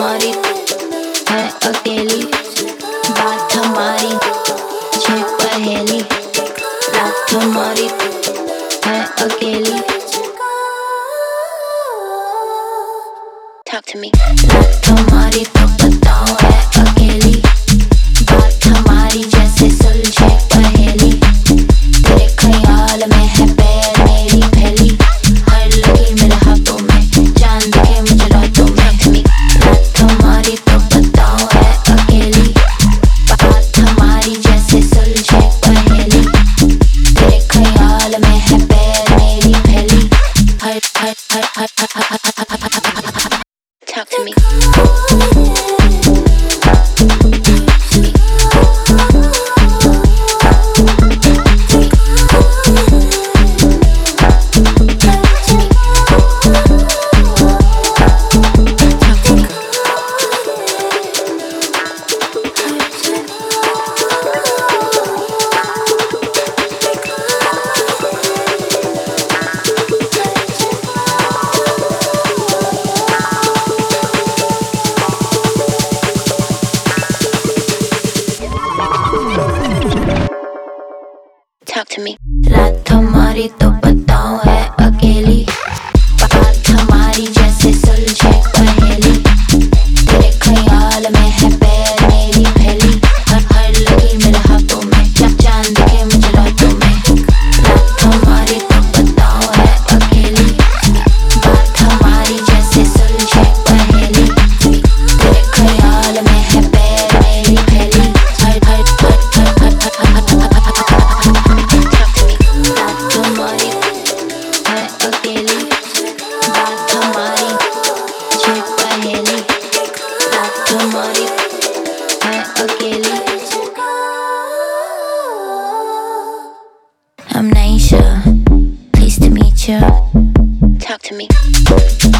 हमारी है अकेली, बात हमारी छह पहेली, रात हमारी है अकेली। Talk to me. रात हमारी तो बताओ है अकेली, बात हमारी जैसे सुलझे पहेली, तेरे ख्याल में है पैर मेरी फैली, हर लकीर मेरे हाथों में, चांद के मुझे रातों में। रात हमारी तो बताओ है अकेली, बात हमारी जैसे सुलझे पहेली, तेरे ख्याल में है पैर मेरी फैली, हर हर हर हर हर हर। Talk to me. Talk to me. रात हमारी तो बताओ है अकेली, बात हमारी जैसे सुलझे पहेली, तेरे ख्याल में है पैर मेरी फैली, हर हर लकीर मेरे हाथों में, चांद के मुझे रातों में। रात हमारी तो बताओ है अकेली, बात हमारी जैसे सुलझे पहेली, तेरे ख्याल में है पैर मेरी फैली, हर हर हर हर हर हर हर। हमारी है अकेली, बात हमारी छह पहेली, रात हमारी है अकेली। I'm Naisha, pleased to meet you. Talk to me.